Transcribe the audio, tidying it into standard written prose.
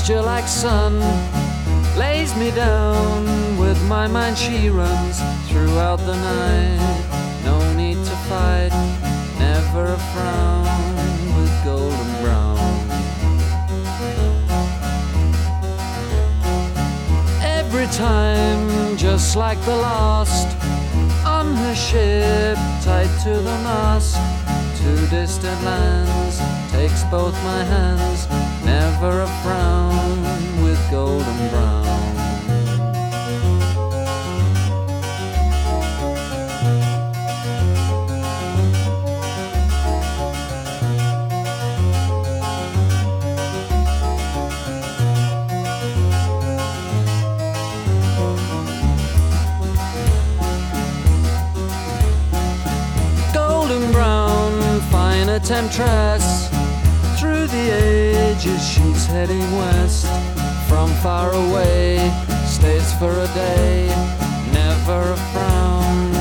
pasture like sun lays me down. With my mind she runs throughout the night. No need to fight, never a frown, with golden brown. Every time, just like the last, on her ship, tied to the mast, to distant lands, takes both my hands, never a frown, with golden brown. A temptress, through the ages she's heading west. From far away, stays for a day, never a frown,